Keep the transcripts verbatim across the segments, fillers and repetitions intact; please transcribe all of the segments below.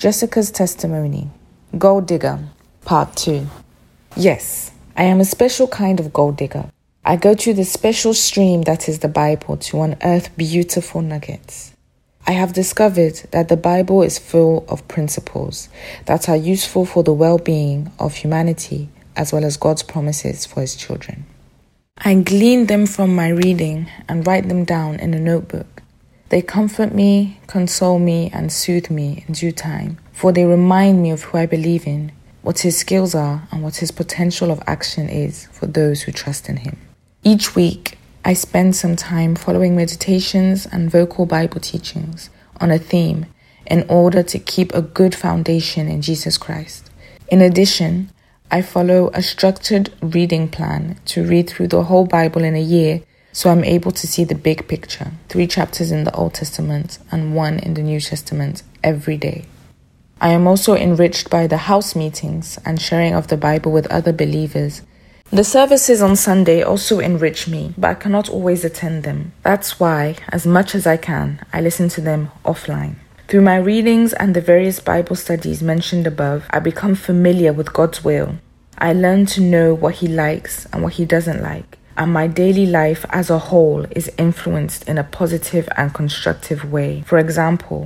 Jessica's Testimony. Gold Digger, Part two. Yes, I am a special kind of gold digger. I go to the special stream that is the Bible to unearth beautiful nuggets. I have discovered that the Bible is full of principles that are useful for the well-being of humanity as well as God's promises for his children. I glean them from my reading and write them down in a notebook. They comfort me, console me, and soothe me in due time, for they remind me of who I believe in, what his skills are, and what his potential of action is for those who trust in him. Each week, I spend some time following meditations and vocal Bible teachings on a theme in order to keep a good foundation in Jesus Christ. In addition, I follow a structured reading plan to read through the whole Bible in a year, so I'm able to see the big picture, three chapters in the Old Testament and one in the New Testament every day. I am also enriched by the house meetings and sharing of the Bible with other believers. The services on Sunday also enrich me, but I cannot always attend them. That's why, as much as I can, I listen to them offline. Through my readings and the various Bible studies mentioned above, I become familiar with God's will. I learn to know what he likes and what he doesn't like. And my daily life as a whole is influenced in a positive and constructive way. For example,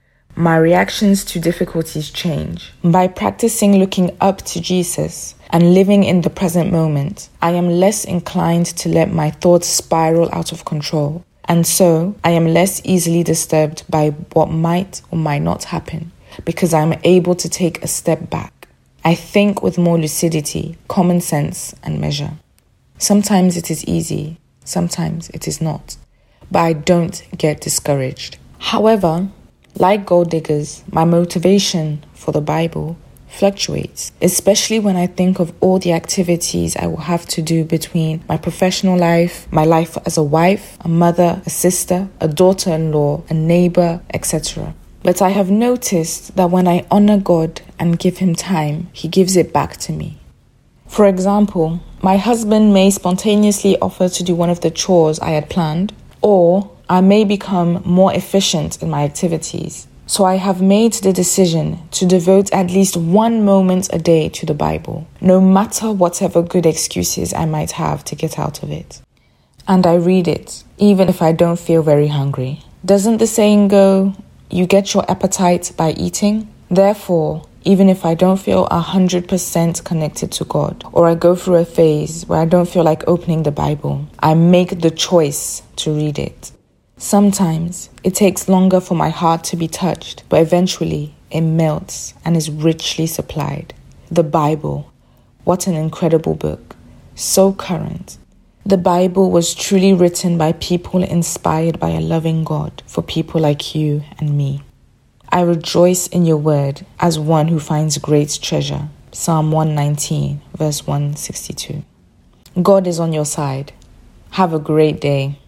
my reactions to difficulties change. By practicing looking up to Jesus and living in the present moment, I am less inclined to let my thoughts spiral out of control. And so, I am less easily disturbed by what might or might not happen because I am able to take a step back. I think with more lucidity, common sense, and measure. Sometimes it is easy, sometimes it is not, but I don't get discouraged. However, like gold diggers, my motivation for the Bible fluctuates, especially when I think of all the activities I will have to do between my professional life, my life as a wife, a mother, a sister, a daughter-in-law, a neighbor, et cetera. But I have noticed that when I honor God and give him time, he gives it back to me. For example, my husband may spontaneously offer to do one of the chores I had planned, or I may become more efficient in my activities. So I have made the decision to devote at least one moment a day to the Bible, no matter whatever good excuses I might have to get out of it. And I read it, even if I don't feel very hungry. Doesn't the saying go, you get your appetite by eating? Therefore, even if I don't feel one hundred percent connected to God, or I go through a phase where I don't feel like opening the Bible, I make the choice to read it. Sometimes it takes longer for my heart to be touched, but eventually it melts and is richly supplied. The Bible, what an incredible book, so current. The Bible was truly written by people inspired by a loving God for people like you and me. I rejoice in your word as one who finds great treasure. Psalm one nineteen, verse one sixty-two. God is on your side. Have a great day.